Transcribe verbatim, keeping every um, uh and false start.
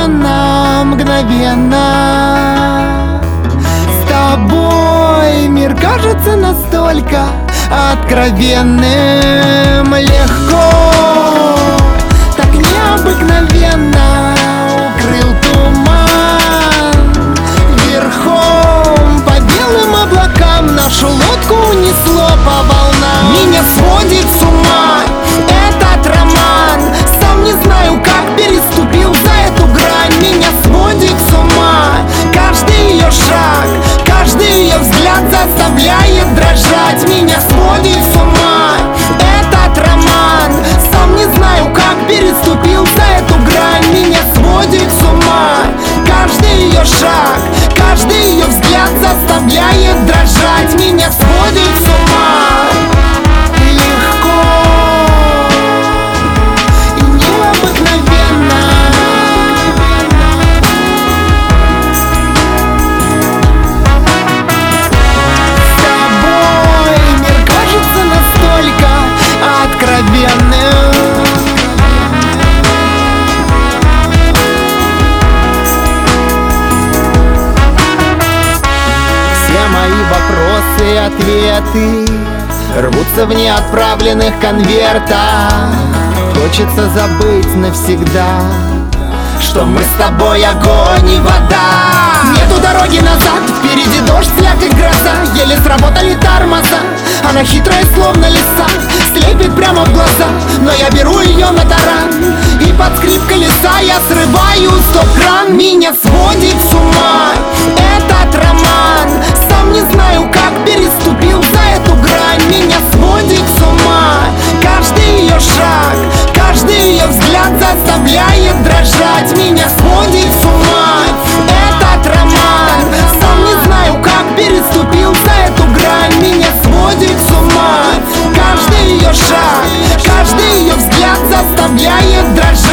мгновенно, мгновенно. С тобой мир кажется настолько откровенным. Легко, так необыкновенно укрыл туман. Верхом по белым облакам нашу лодку унесло по волнам. Меня сводит с ума этот роман. Сам не знаю, как переступил за эту грань. Меня сводит с ума каждый ее шаг, каждый ее взгляд заставляет дрожать. Меня сводит с ума этот роман. Сам не знаю, как переступил за эту грань. Меня сводит с ума каждый ее шаг, каждый ее взгляд заставляет дрожать. Меня сводит с ума. Легко и необыкновенно. С тобой мир кажется настолько откровенным. Все мои вопросы и ответы рвутся в неотправленных конвертах. Хочется забыть навсегда, что мы с тобой огонь и вода. Нету дороги назад, впереди дождь, слякоть, гроза. Еле сработали тормоза, она хитрая, словно лиса, слепит прямо в глаза. Но я беру ее на таран, и под скрип колеса я срываю стоп-кран. Меня сводит с ума этот роман. Сам не знаю, как переступил за эту грань. Меня сводит с ума каждый ее шаг, каждый ее взгляд заставляет дрожать. Меня сводит с ума этот роман. Сам не знаю, как переступил за эту грань. Меня сводит с ума каждый ее шаг, каждый ее взгляд заставляет дрожать.